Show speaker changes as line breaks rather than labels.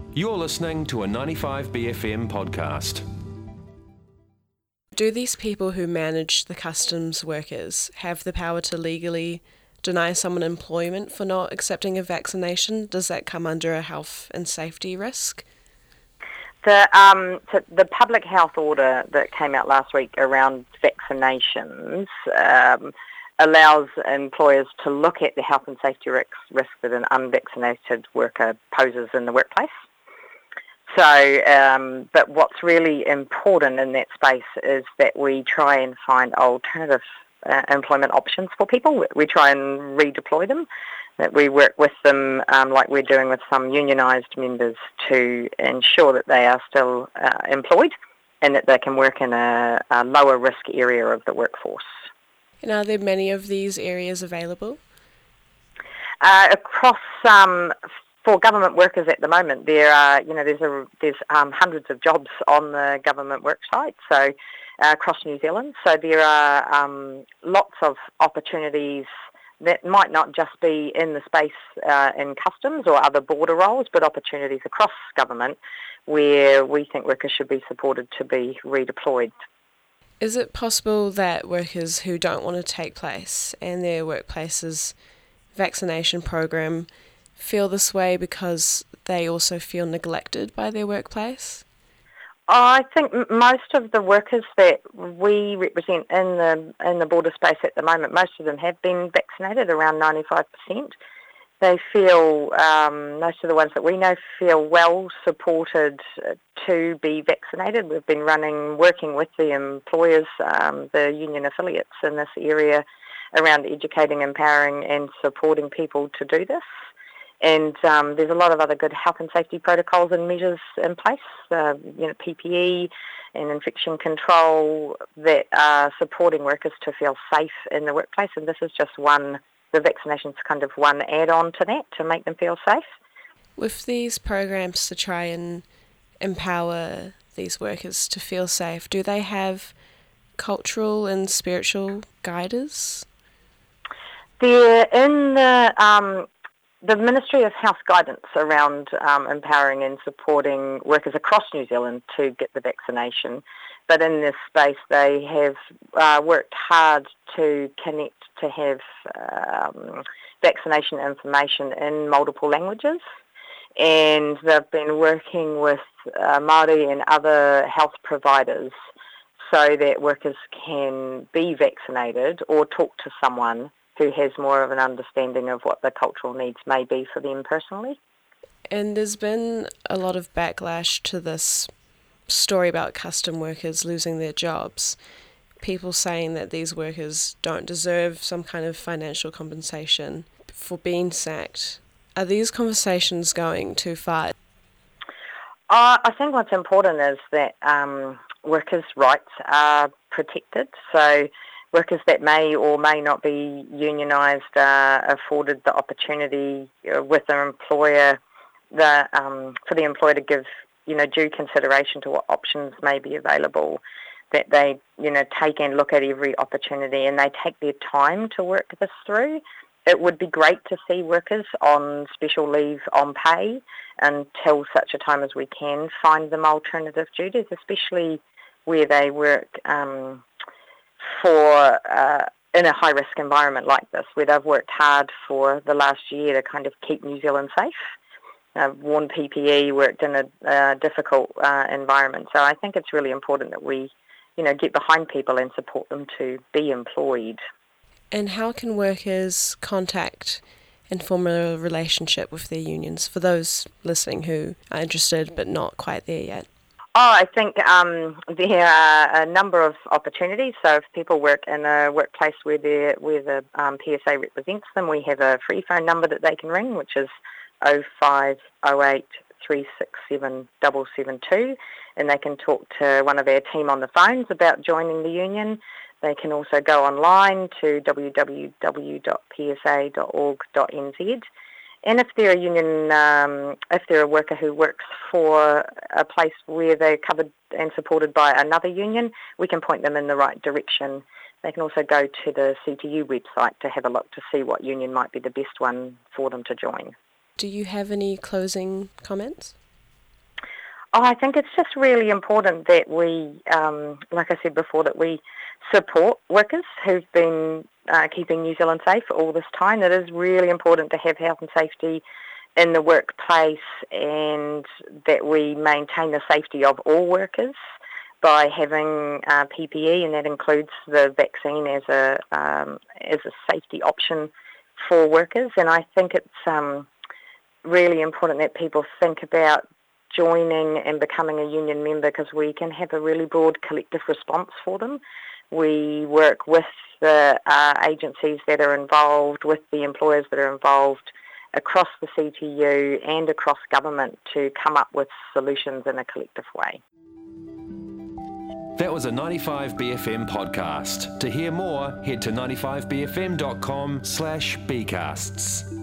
You're listening to a 95BFM podcast.
Do these people who manage the customs workers have the power to legally deny someone employment for not accepting a vaccination? Does that come under a health and safety risk?
The public health order that came out last week around vaccinations allows employers to look at the health and safety risk that an unvaccinated worker poses in the workplace. So, but what's really important in that space is that we try and find alternative employment options for people. We try and redeploy them, that we work with them like we're doing with some unionised members to ensure that they are still employed and that they can work in a lower risk area of the workforce.
And are there many of these areas available?
For government workers at the moment, there are, there's hundreds of jobs on the government worksite, so across New Zealand. So there are lots of opportunities that might not just be in the space in customs or other border roles, but opportunities across government where we think workers should be supported to be redeployed.
Is it possible that workers who don't want to take place in their workplace's vaccination program feel this way because they also feel neglected by their workplace?
I think most of the workers that we represent in the border space at the moment, most of them have been vaccinated, around 95%. They feel, most of the ones that we know feel well supported to be vaccinated. We've been working with the employers, the union affiliates in this area around educating, empowering and supporting people to do this. And there's a lot of other good health and safety protocols and measures in place, PPE and infection control that are supporting workers to feel safe in the workplace. And this is just the vaccination's kind of one add-on to that to make them feel safe.
With these programs to try and empower these workers to feel safe, do they have cultural and spiritual guiders?
They're in the Ministry of Health guidance around empowering and supporting workers across New Zealand to get the vaccination. But in this space, they have worked hard to connect to have vaccination information in multiple languages. And they've been working with Māori and other health providers so that workers can be vaccinated or talk to someone who has more of an understanding of what the cultural needs may be for them personally.
And there's been a lot of backlash to this story about custom workers losing their jobs. People saying that these workers don't deserve some kind of financial compensation for being sacked. Are these conversations going too far?
I think what's important is that workers' rights are protected. So workers that may or may not be unionised are afforded the opportunity with their employer for the employer to give due consideration to what options may be available, that they take and look at every opportunity and they take their time to work this through. It would be great to see workers on special leave on pay until such a time as we can find them alternative duties, especially where they work in a high-risk environment like this, where they've worked hard for the last year to kind of keep New Zealand safe. Worn PPE, worked in a difficult environment. So I think it's really important that we, get behind people and support them to be employed.
And how can workers contact and form a relationship with their unions, for those listening who are interested but not quite there yet?
I think there are a number of opportunities. So if people work in a workplace where the PSA represents them, we have a free phone number that they can ring, which is 0508 367 772, and they can talk to one of our team on the phones about joining the union. They can also go online to www.psa.org.nz. And if they're if they're a worker who works for a place where they're covered and supported by another union, we can point them in the right direction. They can also go to the CTU website to have a look to see what union might be the best one for them to join.
Do you have any closing comments?
I think it's just really important that we, like I said before, that we support workers who've been keeping New Zealand safe for all this time. It is really important to have health and safety in the workplace, and that we maintain the safety of all workers by having PPE, and that includes the vaccine as a safety option for workers. And I think it's really important that people think about joining and becoming a union member, because we can have a really broad collective response for them. We work with the agencies that are involved, with the employers that are involved across the CTU and across government to come up with solutions in a collective way.
That was a 95BFM podcast. To hear more, head to 95bfm.com/bcasts.